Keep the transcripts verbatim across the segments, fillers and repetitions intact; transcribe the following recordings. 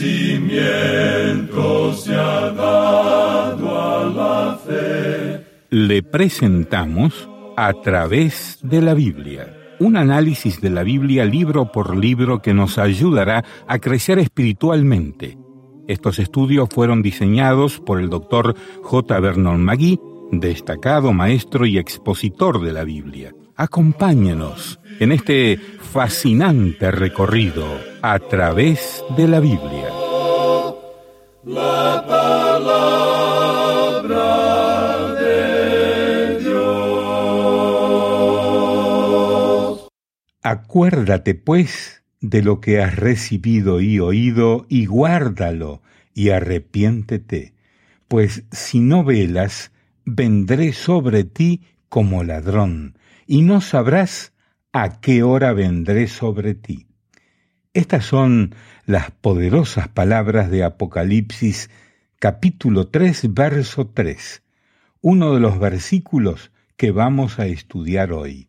crecimiento se ha dado a la fe. Le presentamos A través de la Biblia, un análisis de la Biblia libro por libro que nos ayudará a crecer espiritualmente. Estos estudios fueron diseñados por el doctor J. Vernon McGee, destacado maestro y expositor de la Biblia. Acompáñenos en este fascinante recorrido a través de la Biblia. La palabra de Dios. Acuérdate, pues, de lo que has recibido y oído, y guárdalo, y arrepiéntete, pues si no velas, vendré sobre ti como ladrón, y no sabrás a qué hora vendré sobre ti. Estas son las poderosas palabras de Apocalipsis, capítulo tres, verso tres, uno de los versículos que vamos a estudiar hoy.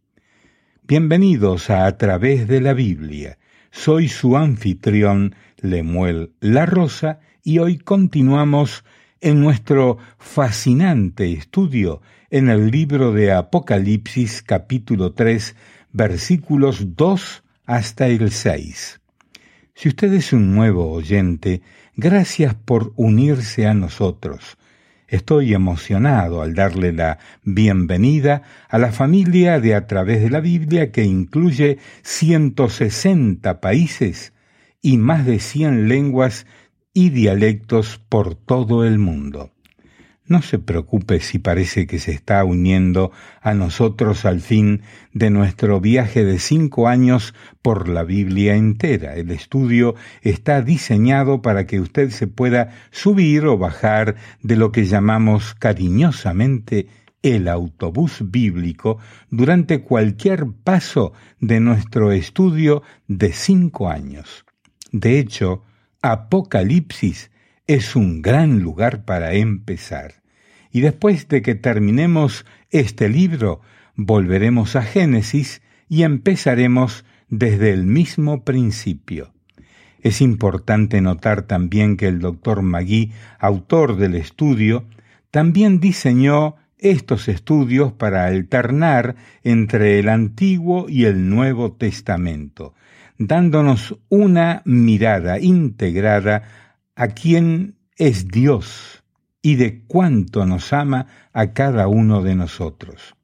Bienvenidos a A través de la Biblia. Soy su anfitrión, Lemuel La Rosa, y hoy continuamos en nuestro fascinante estudio en el libro de Apocalipsis, capítulo tres, versículos dos hasta el seis. Si usted es un nuevo oyente, gracias por unirse a nosotros. Estoy emocionado al darle la bienvenida a la familia de A través de la Biblia, que incluye ciento sesenta países y más de cien lenguas y dialectos por todo el mundo. No se preocupe si parece que se está uniendo a nosotros al fin de nuestro viaje de cinco años por la Biblia entera. El estudio está diseñado para que usted se pueda subir o bajar de lo que llamamos cariñosamente el autobús bíblico durante cualquier paso de nuestro estudio de cinco años. De hecho, Apocalipsis es un gran lugar para empezar. Y después de que terminemos este libro, volveremos a Génesis y empezaremos desde el mismo principio. Es importante notar también que el doctor McGee, autor del estudio, también diseñó estos estudios para alternar entre el Antiguo y el Nuevo Testamento, dándonos una mirada integrada a quién es Dios y de cuánto nos ama a cada uno de nosotros.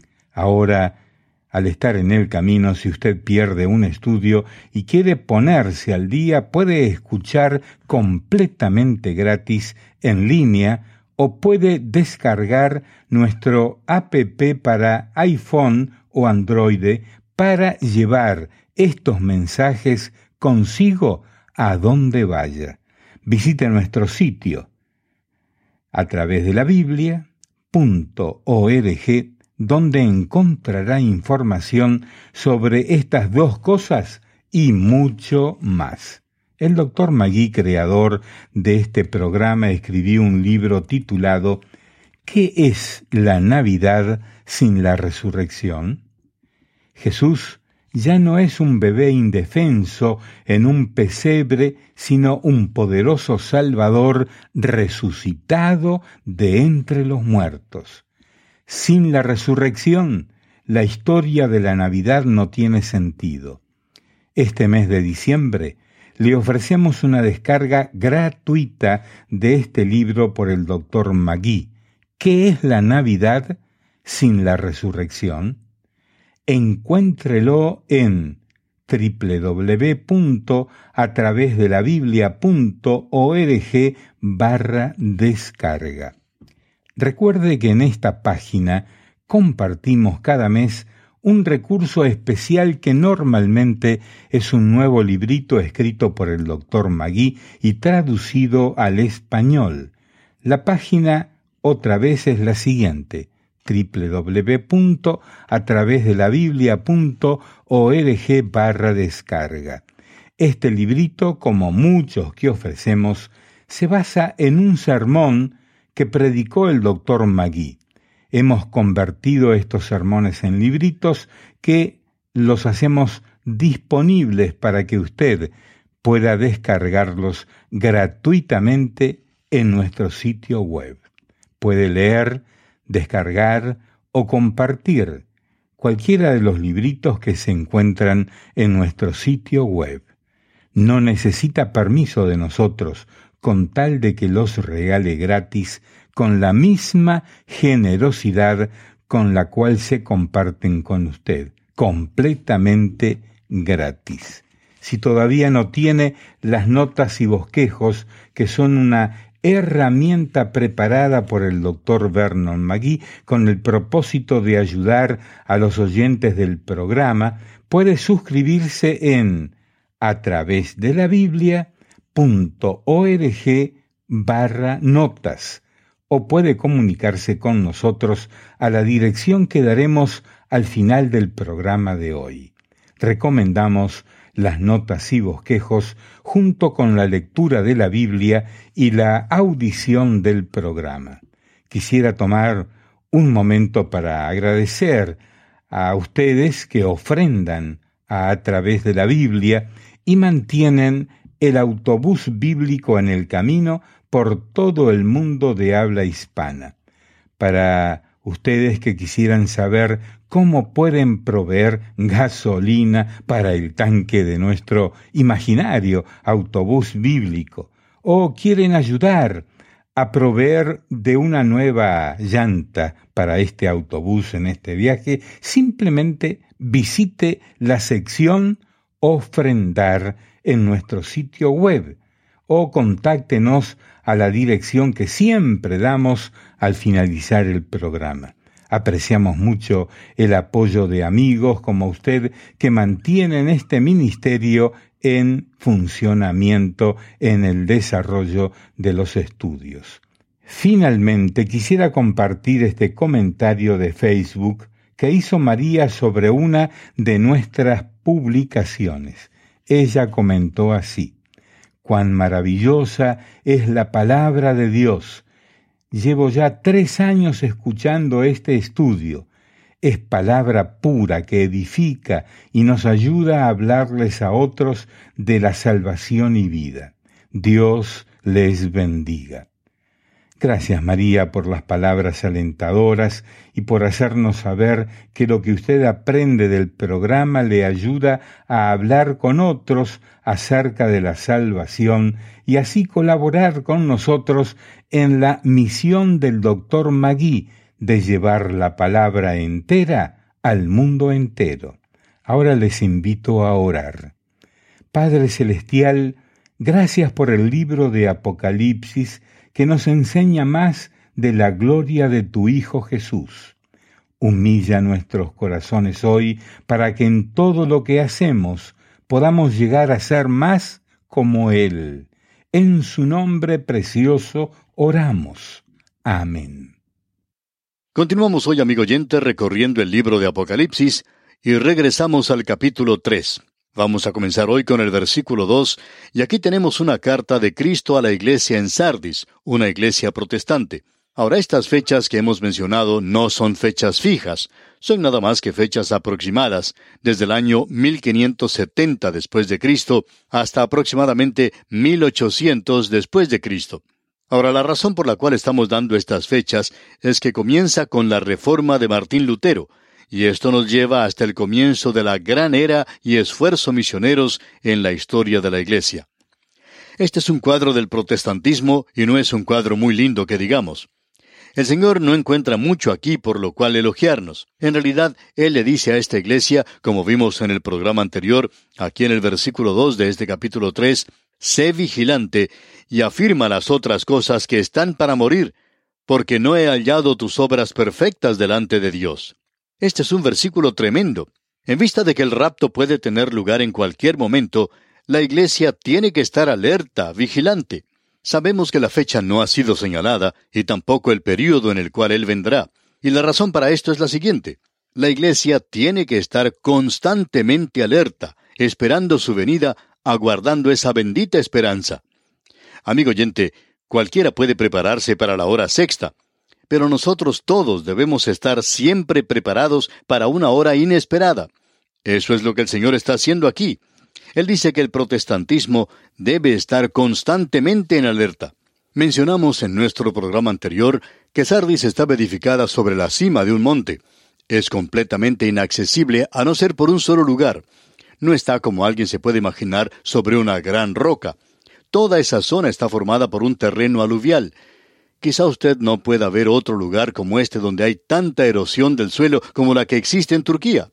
Ahora, al estar en el camino, si usted pierde un estudio y quiere ponerse al día, puede escuchar completamente gratis en línea o puede descargar nuestro app para iPhone o Android para llevar estos mensajes consigo a donde vaya. Visite nuestro sitio a través de la Biblia punto org, donde encontrará información sobre estas dos cosas y mucho más. El doctor McGee, creador de este programa, escribió un libro titulado ¿Qué es la Navidad sin la resurrección? Jesús ya no es un bebé indefenso en un pesebre, sino un poderoso Salvador resucitado de entre los muertos. Sin la resurrección, la historia de la Navidad no tiene sentido. Este mes de diciembre le ofrecemos una descarga gratuita de este libro por el doctor McGee. ¿Qué es la Navidad sin la resurrección? Encuéntrelo en doble u doble u doble u punto a través de la biblia punto org barra descarga. Recuerde que en esta página compartimos cada mes un recurso especial que normalmente es un nuevo librito escrito por el doctor McGee y traducido al español. La página otra vez es la siguiente: doble u doble u doble u punto a través de la biblia punto org barra descarga. Este librito, como muchos que ofrecemos, se basa en un sermón que predicó el doctor McGee. Hemos convertido estos sermones en libritos que los hacemos disponibles para que usted pueda descargarlos gratuitamente en nuestro sitio web. Puede leer, descargar o compartir cualquiera de los libritos que se encuentran en nuestro sitio web. No necesita permiso de nosotros, con tal de que los regale gratis con la misma generosidad con la cual se comparten con usted, completamente gratis. Si todavía no tiene las notas y bosquejos, que son una herramienta preparada por el doctor Vernon McGee con el propósito de ayudar a los oyentes del programa, puede suscribirse en a través de la Biblia punto org barra notas o puede comunicarse con nosotros a la dirección que daremos al final del programa de hoy. Recomendamos las notas y bosquejos junto con la lectura de la Biblia y la audición del programa. Quisiera tomar un momento para agradecer a ustedes que ofrendan a, a través de la Biblia y mantienen el autobús bíblico en el camino por todo el mundo de habla hispana. Para ustedes que quisieran saber cómo pueden proveer gasolina para el tanque de nuestro imaginario autobús bíblico, o quieren ayudar a proveer de una nueva llanta para este autobús en este viaje, simplemente visite la sección Ofrendar en nuestro sitio web o contáctenos a la dirección que siempre damos al finalizar el programa. Apreciamos mucho el apoyo de amigos como usted que mantienen este ministerio en funcionamiento en el desarrollo de los estudios. Finalmente, quisiera compartir este comentario de Facebook que hizo María sobre una de nuestras publicaciones. Ella comentó así: «Cuán maravillosa es la palabra de Dios. Llevo ya tres años escuchando este estudio. Es palabra pura que edifica y nos ayuda a hablarles a otros de la salvación y vida. Dios les bendiga». Gracias, María, por las palabras alentadoras y por hacernos saber que lo que usted aprende del programa le ayuda a hablar con otros acerca de la salvación y así colaborar con nosotros en la misión del doctor McGee de llevar la palabra entera al mundo entero. Ahora les invito a orar. Padre Celestial, gracias por el libro de Apocalipsis que nos enseña más de la gloria de tu Hijo Jesús. Humilla nuestros corazones hoy para que en todo lo que hacemos podamos llegar a ser más como Él. En su nombre precioso oramos. Amén. Continuamos hoy, amigo oyente, recorriendo el libro de Apocalipsis y regresamos al capítulo tres. Vamos a comenzar hoy con el versículo dos, y aquí tenemos una carta de Cristo a la iglesia en Sardis, una iglesia protestante. Ahora, estas fechas que hemos mencionado no son fechas fijas, son nada más que fechas aproximadas, desde el año mil quinientos setenta después de Cristo hasta aproximadamente mil ochocientos después de Cristo. Ahora, la razón por la cual estamos dando estas fechas es que comienza con la reforma de Martín Lutero, y esto nos lleva hasta el comienzo de la gran era y esfuerzo misioneros en la historia de la Iglesia. Este es un cuadro del protestantismo y no es un cuadro muy lindo que digamos. El Señor no encuentra mucho aquí por lo cual elogiarnos. En realidad, Él le dice a esta iglesia, como vimos en el programa anterior, aquí en el versículo dos de este capítulo tres, «Sé vigilante y afirma las otras cosas que están para morir, porque no he hallado tus obras perfectas delante de Dios». Este es un versículo tremendo. En vista de que el rapto puede tener lugar en cualquier momento, la iglesia tiene que estar alerta, vigilante. Sabemos que la fecha no ha sido señalada y tampoco el período en el cual Él vendrá. Y la razón para esto es la siguiente. La iglesia tiene que estar constantemente alerta, esperando su venida, aguardando esa bendita esperanza. Amigo oyente, cualquiera puede prepararse para la hora sexta, pero nosotros todos debemos estar siempre preparados para una hora inesperada. Eso es lo que el Señor está haciendo aquí. Él dice que el protestantismo debe estar constantemente en alerta. Mencionamos en nuestro programa anterior que Sardis estaba edificada sobre la cima de un monte. Es completamente inaccesible a no ser por un solo lugar. No está, como alguien se puede imaginar, sobre una gran roca. Toda esa zona está formada por un terreno aluvial. Quizá usted no pueda ver otro lugar como este donde hay tanta erosión del suelo como la que existe en Turquía.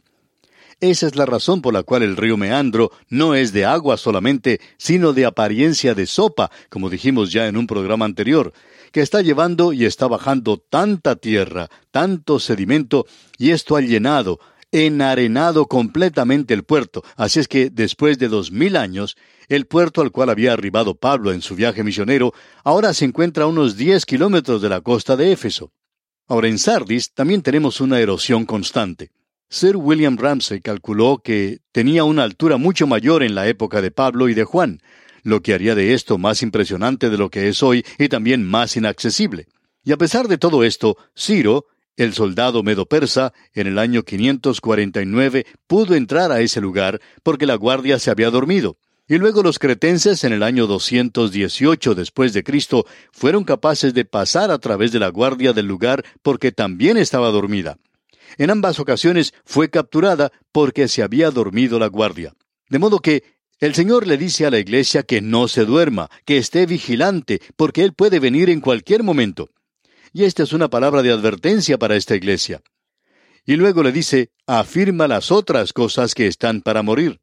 Esa es la razón por la cual el río Meandro no es de agua solamente, sino de apariencia de sopa, como dijimos ya en un programa anterior, que está llevando y está bajando tanta tierra, tanto sedimento, y esto ha llenado, enarenado completamente el puerto. Así es que después de dos mil años, el puerto al cual había arribado Pablo en su viaje misionero, ahora se encuentra a unos diez kilómetros de la costa de Éfeso. Ahora en Sardis también tenemos una erosión constante. Sir William Ramsay calculó que tenía una altura mucho mayor en la época de Pablo y de Juan, lo que haría de esto más impresionante de lo que es hoy y también más inaccesible. Y a pesar de todo esto, Ciro, el soldado medo-persa, en el año quinientos cuarenta y nueve pudo entrar a ese lugar porque la guardia se había dormido. Y luego los cretenses en el año doscientos dieciocho después de Cristo fueron capaces de pasar a través de la guardia del lugar porque también estaba dormida. En ambas ocasiones fue capturada porque se había dormido la guardia. De modo que el Señor le dice a la iglesia que no se duerma, que esté vigilante, porque Él puede venir en cualquier momento. Y esta es una palabra de advertencia para esta iglesia. Y luego le dice, afirma las otras cosas que están para morir.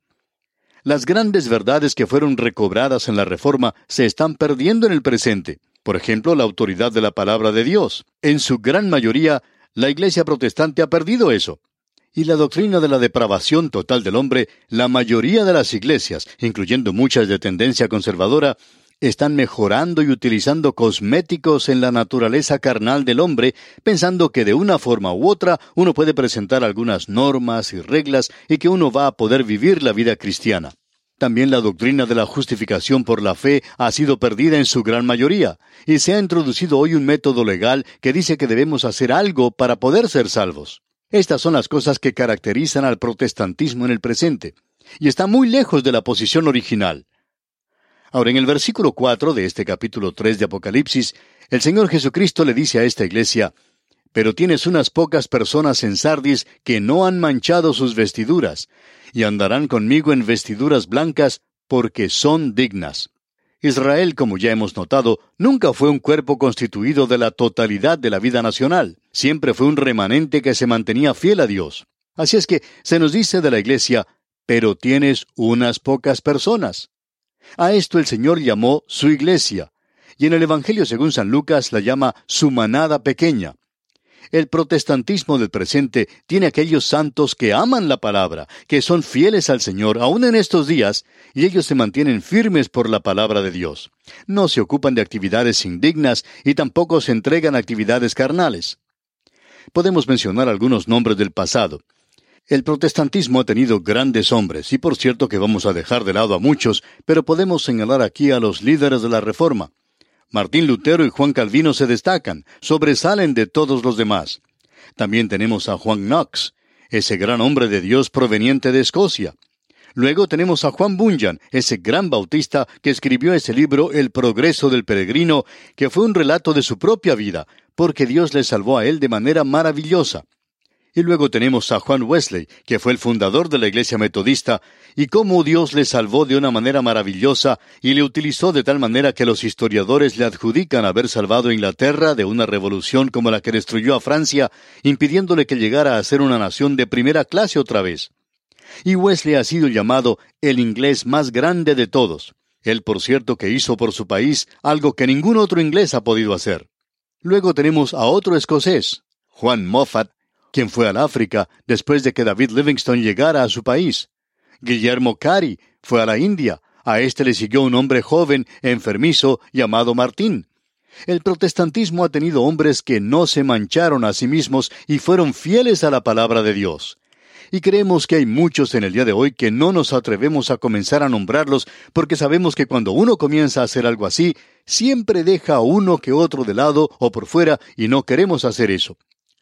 Las grandes verdades que fueron recobradas en la Reforma se están perdiendo en el presente. Por ejemplo, la autoridad de la palabra de Dios. En su gran mayoría, la Iglesia protestante ha perdido eso. Y la doctrina de la depravación total del hombre, la mayoría de las iglesias, incluyendo muchas de tendencia conservadora, están mejorando y utilizando cosméticos en la naturaleza carnal del hombre, pensando que de una forma u otra uno puede presentar algunas normas y reglas y que uno va a poder vivir la vida cristiana. También la doctrina de la justificación por la fe ha sido perdida en su gran mayoría, y se ha introducido hoy un método legal que dice que debemos hacer algo para poder ser salvos. Estas son las cosas que caracterizan al protestantismo en el presente, y está muy lejos de la posición original. Ahora, en el versículo cuatro de este capítulo tres de Apocalipsis, el Señor Jesucristo le dice a esta iglesia, «Pero tienes unas pocas personas en Sardis que no han manchado sus vestiduras, y andarán conmigo en vestiduras blancas, porque son dignas». Israel, como ya hemos notado, nunca fue un cuerpo constituido de la totalidad de la vida nacional. Siempre fue un remanente que se mantenía fiel a Dios. Así es que se nos dice de la iglesia, «Pero tienes unas pocas personas». A esto el Señor llamó su iglesia, y en el Evangelio según San Lucas la llama su manada pequeña. El protestantismo del presente tiene aquellos santos que aman la palabra, que son fieles al Señor aún en estos días, y ellos se mantienen firmes por la palabra de Dios. No se ocupan de actividades indignas y tampoco se entregan a actividades carnales. Podemos mencionar algunos nombres del pasado. El protestantismo ha tenido grandes hombres, y por cierto que vamos a dejar de lado a muchos, pero podemos señalar aquí a los líderes de la Reforma. Martín Lutero y Juan Calvino se destacan, sobresalen de todos los demás. También tenemos a Juan Knox, ese gran hombre de Dios proveniente de Escocia. Luego tenemos a Juan Bunyan, ese gran bautista que escribió ese libro El progreso del peregrino, que fue un relato de su propia vida, porque Dios le salvó a él de manera maravillosa. Y luego tenemos a Juan Wesley, que fue el fundador de la Iglesia Metodista, y cómo Dios le salvó de una manera maravillosa y le utilizó de tal manera que los historiadores le adjudican haber salvado a Inglaterra de una revolución como la que destruyó a Francia, impidiéndole que llegara a ser una nación de primera clase otra vez. Y Wesley ha sido llamado el inglés más grande de todos. Él, por cierto, que hizo por su país algo que ningún otro inglés ha podido hacer. Luego tenemos a otro escocés, Juan Moffat, quien fue al África después de que David Livingstone llegara a su país. Guillermo Cary fue a la India. A este le siguió un hombre joven, enfermizo, llamado Martín. El protestantismo ha tenido hombres que no se mancharon a sí mismos y fueron fieles a la palabra de Dios. Y creemos que hay muchos en el día de hoy que no nos atrevemos a comenzar a nombrarlos porque sabemos que cuando uno comienza a hacer algo así, siempre deja a uno que otro de lado o por fuera y no queremos hacer eso.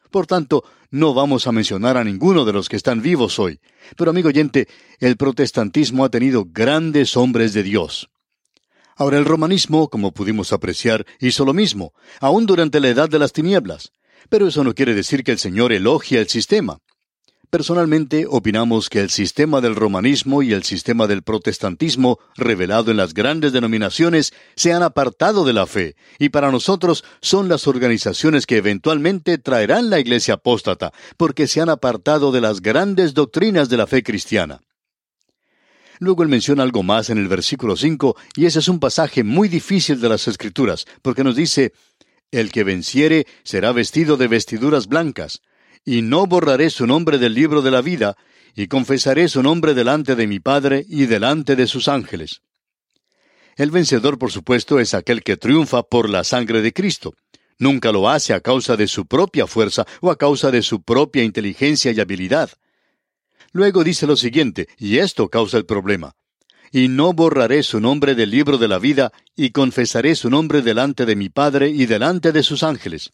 Por tanto, no vamos a mencionar a ninguno de los que están vivos hoy. Pero, amigo oyente, el protestantismo ha tenido grandes hombres de Dios. Ahora, el romanismo, como pudimos apreciar, hizo lo mismo, aún durante la edad de las tinieblas. Pero eso no quiere decir que el Señor elogia el sistema. Personalmente, opinamos que el sistema del romanismo y el sistema del protestantismo, revelado en las grandes denominaciones, se han apartado de la fe, y para nosotros son las organizaciones que eventualmente traerán la iglesia apóstata, porque se han apartado de las grandes doctrinas de la fe cristiana. Luego él menciona algo más en el versículo cinco, y ese es un pasaje muy difícil de las Escrituras, porque nos dice: «El que venciere será vestido de vestiduras blancas, y no borraré su nombre del libro de la vida, y confesaré su nombre delante de mi Padre y delante de sus ángeles». El vencedor, por supuesto, es aquel que triunfa por la sangre de Cristo. Nunca lo hace a causa de su propia fuerza o a causa de su propia inteligencia y habilidad. Luego dice lo siguiente, y esto causa el problema: «Y no borraré su nombre del libro de la vida, y confesaré su nombre delante de mi Padre y delante de sus ángeles».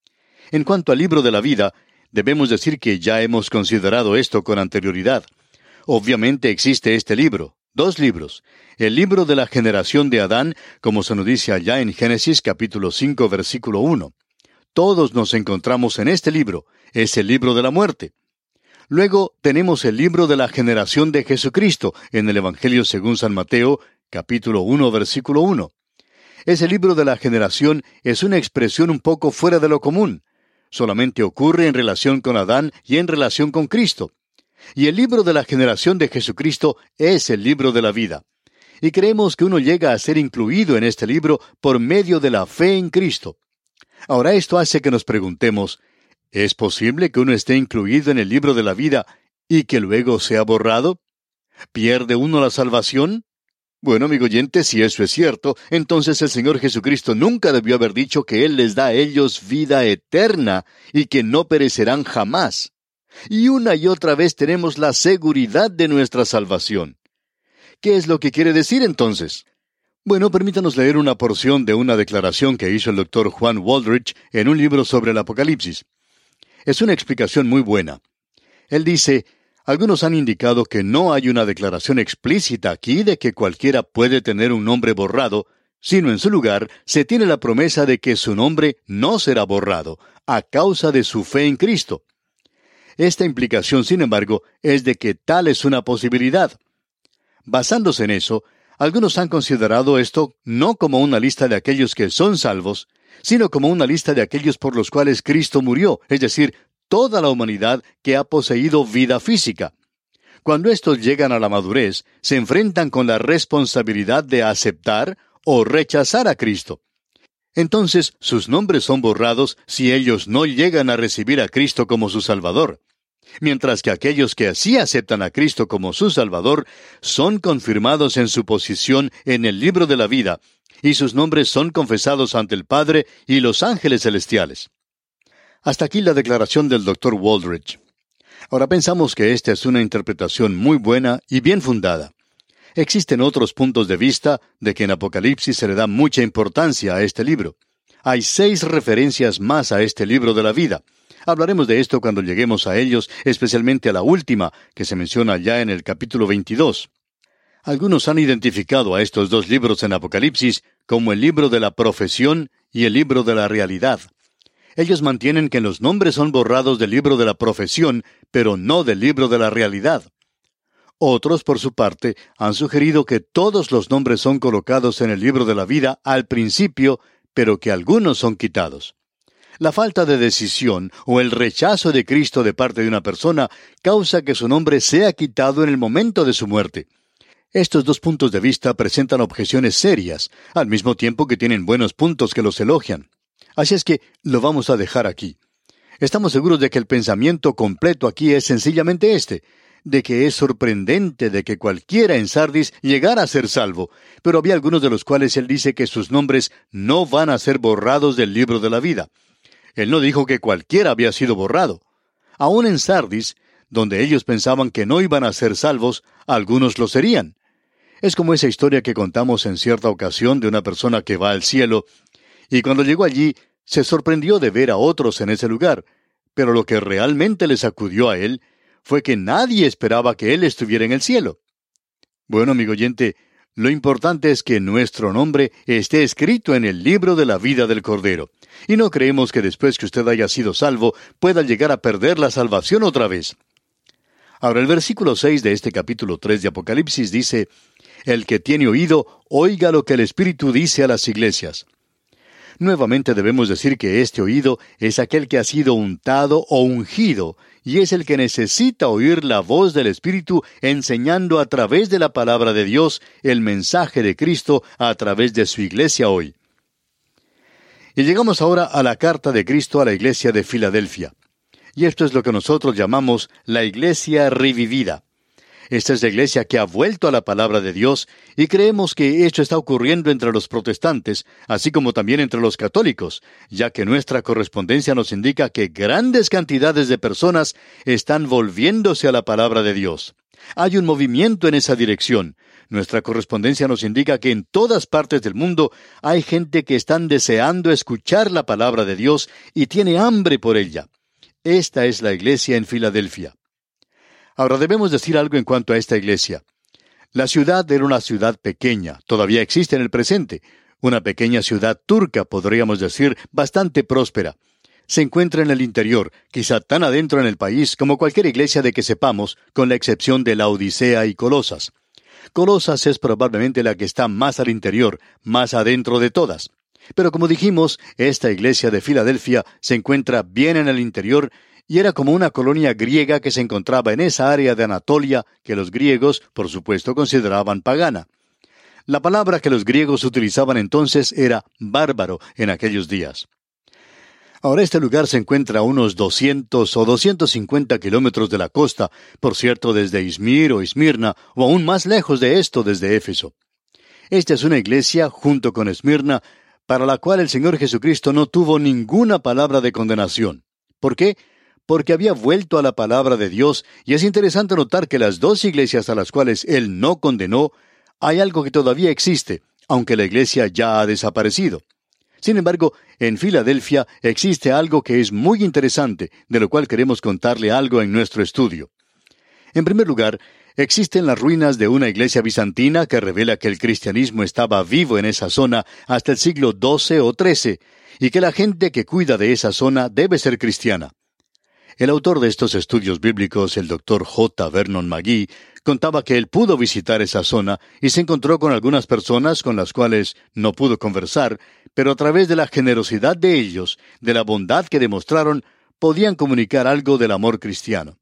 En cuanto al libro de la vida, debemos decir que ya hemos considerado esto con anterioridad. Obviamente existe este libro, dos libros. El libro de la generación de Adán, como se nos dice allá en Génesis capítulo cinco, versículo uno. Todos nos encontramos en este libro, es el libro de la muerte. Luego tenemos el libro de la generación de Jesucristo, en el Evangelio según San Mateo, capítulo uno, versículo uno. Ese libro de la generación es una expresión un poco fuera de lo común. Solamente ocurre en relación con Adán y en relación con Cristo. Y el libro de la generación de Jesucristo es el libro de la vida. Y creemos que uno llega a ser incluido en este libro por medio de la fe en Cristo. Ahora esto hace que nos preguntemos, ¿es posible que uno esté incluido en el libro de la vida y que luego sea borrado? ¿Pierde uno la salvación? Bueno, amigo oyente, si eso es cierto, entonces el Señor Jesucristo nunca debió haber dicho que Él les da a ellos vida eterna y que no perecerán jamás. Y una y otra vez tenemos la seguridad de nuestra salvación. ¿Qué es lo que quiere decir entonces? Bueno, permítanos leer una porción de una declaración que hizo el doctor Juan Waldrich en un libro sobre el Apocalipsis. Es una explicación muy buena. Él dice: «Algunos han indicado que no hay una declaración explícita aquí de que cualquiera puede tener un nombre borrado, sino en su lugar se tiene la promesa de que su nombre no será borrado, a causa de su fe en Cristo». Esta implicación, sin embargo, es de que tal es una posibilidad. Basándose en eso, algunos han considerado esto no como una lista de aquellos que son salvos, sino como una lista de aquellos por los cuales Cristo murió, es decir, toda la humanidad que ha poseído vida física. Cuando estos llegan a la madurez, se enfrentan con la responsabilidad de aceptar o rechazar a Cristo. Entonces, sus nombres son borrados si ellos no llegan a recibir a Cristo como su Salvador. Mientras que aquellos que así aceptan a Cristo como su Salvador son confirmados en su posición en el libro de la vida, y sus nombres son confesados ante el Padre y los ángeles celestiales. Hasta aquí la declaración del doctor Waldrich. Ahora pensamos que esta es una interpretación muy buena y bien fundada. Existen otros puntos de vista de que en Apocalipsis se le da mucha importancia a este libro. Hay seis referencias más a este libro de la vida. Hablaremos de esto cuando lleguemos a ellos, especialmente a la última, que se menciona ya en el capítulo veintidós. Algunos han identificado a estos dos libros en Apocalipsis como el libro de la profesión y el libro de la realidad. Ellos mantienen que los nombres son borrados del libro de la profesión, pero no del libro de la realidad. Otros, por su parte, han sugerido que todos los nombres son colocados en el libro de la vida al principio, pero que algunos son quitados. La falta de decisión o el rechazo de Cristo de parte de una persona causa que su nombre sea quitado en el momento de su muerte. Estos dos puntos de vista presentan objeciones serias, al mismo tiempo que tienen buenos puntos que los elogian. Así es que lo vamos a dejar aquí. Estamos seguros de que el pensamiento completo aquí es sencillamente este, de que es sorprendente de que cualquiera en Sardis llegara a ser salvo, pero había algunos de los cuales él dice que sus nombres no van a ser borrados del libro de la vida. Él no dijo que cualquiera había sido borrado. Aún en Sardis, donde ellos pensaban que no iban a ser salvos, algunos lo serían. Es como esa historia que contamos en cierta ocasión de una persona que va al cielo, y cuando llegó allí, se sorprendió de ver a otros en ese lugar, Pero lo que realmente le sacudió a él fue que nadie esperaba que él estuviera en el cielo. Bueno, amigo oyente, lo importante es que nuestro nombre esté escrito en el libro de la vida del Cordero. Y no creemos que después que usted haya sido salvo, pueda llegar a perder la salvación otra vez. Ahora, el versículo seis de este capítulo tres de Apocalipsis dice: El que tiene oído, oiga lo que el Espíritu dice a las iglesias. Nuevamente debemos decir que este oído es aquel que ha sido untado o ungido, y es el que necesita oír la voz del Espíritu enseñando a través de la palabra de Dios el mensaje de Cristo a través de su iglesia hoy. Y llegamos ahora a la carta de Cristo a la iglesia de Filadelfia. Y esto es lo que nosotros llamamos la iglesia revivida. Esta es la iglesia que ha vuelto a la palabra de Dios, y creemos que esto está ocurriendo entre los protestantes, así como también entre los católicos, ya que nuestra correspondencia nos indica que grandes cantidades de personas están volviéndose a la palabra de Dios. Hay un movimiento en esa dirección. Nuestra correspondencia nos indica que en todas partes del mundo hay gente que están deseando escuchar la palabra de Dios y tiene hambre por ella. Esta es la iglesia en Filadelfia. Ahora debemos decir algo en cuanto a esta iglesia. La ciudad era una ciudad pequeña, todavía existe en el presente, una pequeña ciudad turca, podríamos decir, bastante próspera. Se encuentra en el interior, quizá tan adentro en el país como cualquier iglesia de que sepamos, con la excepción de Laodicea y Colosas. Colosas es probablemente la que está más al interior, más adentro de todas. Pero como dijimos, esta iglesia de Filadelfia se encuentra bien en el interior, y era como una colonia griega que se encontraba en esa área de Anatolia que los griegos, por supuesto, consideraban pagana. La palabra que los griegos utilizaban entonces era bárbaro en aquellos días. Ahora este lugar se encuentra a unos doscientos o doscientos cincuenta kilómetros de la costa, por cierto, desde Izmir o Esmirna, o aún más lejos de esto desde Éfeso. Esta es una iglesia, junto con Esmirna, para la cual el Señor Jesucristo no tuvo ninguna palabra de condenación. ¿Por qué? Porque había vuelto a la palabra de Dios, y es interesante notar que las dos iglesias a las cuales Él no condenó, hay algo que todavía existe, aunque la iglesia ya ha desaparecido. Sin embargo, en Filadelfia existe algo que es muy interesante, de lo cual queremos contarle algo en nuestro estudio. En primer lugar, existen las ruinas de una iglesia bizantina que revela que el cristianismo estaba vivo en esa zona hasta el siglo doce o trece, y que la gente que cuida de esa zona debe ser cristiana. El autor de estos estudios bíblicos, el doctor J. Vernon McGee, contaba que él pudo visitar esa zona y se encontró con algunas personas con las cuales no pudo conversar, pero a través de la generosidad de ellos, de la bondad que demostraron, podían comunicar algo del amor cristiano.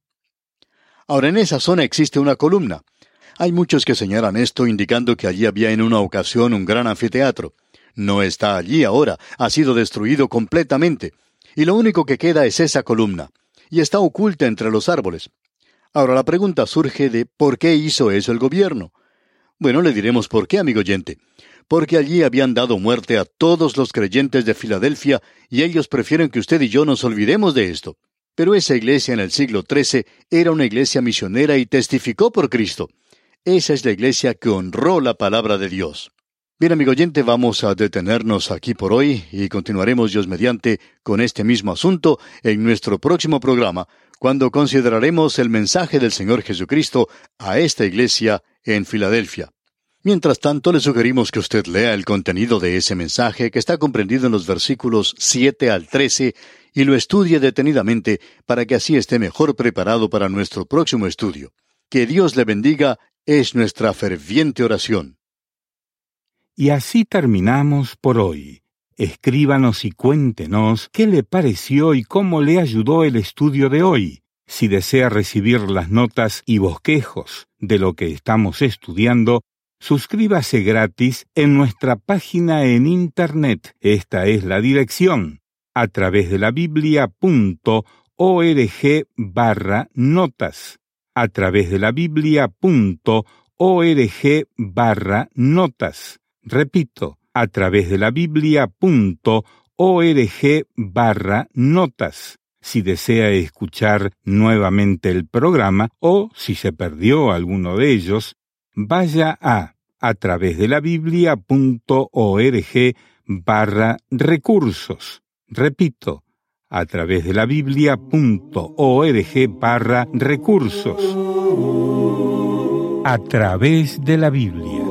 Ahora, en esa zona existe una columna. Hay muchos que señalan esto, indicando que allí había en una ocasión un gran anfiteatro. No está allí ahora, ha sido destruido completamente, y lo único que queda es esa columna, y está oculta entre los árboles. Ahora la pregunta surge de ¿por qué hizo eso el gobierno? Bueno, le diremos por qué, amigo oyente. Porque allí habían dado muerte a todos los creyentes de Filadelfia, y ellos prefieren que usted y yo nos olvidemos de esto. Pero esa iglesia en el siglo trece era una iglesia misionera y testificó por Cristo. Esa es la iglesia que honró la palabra de Dios. Bien, amigo oyente, vamos a detenernos aquí por hoy y continuaremos, Dios mediante, con este mismo asunto en nuestro próximo programa, cuando consideraremos el mensaje del Señor Jesucristo a esta iglesia en Filadelfia. Mientras tanto, le sugerimos que usted lea el contenido de ese mensaje que está comprendido en los versículos siete al trece y lo estudie detenidamente para que así esté mejor preparado para nuestro próximo estudio. Que Dios le bendiga es nuestra ferviente oración. Y así terminamos por hoy. Escríbanos y cuéntenos qué le pareció y cómo le ayudó el estudio de hoy. Si desea recibir las notas y bosquejos de lo que estamos estudiando, suscríbase gratis en nuestra página en Internet. Esta es la dirección: a través de la biblia punto org barra notas. A través de la biblia punto org barra notas. Repito, a través de la biblia punto org barra notas. Si desea escuchar nuevamente el programa o si se perdió alguno de ellos, vaya a a través de la biblia punto org barra recursos. Repito, a través de la biblia punto org barra recursos. A través de la Biblia.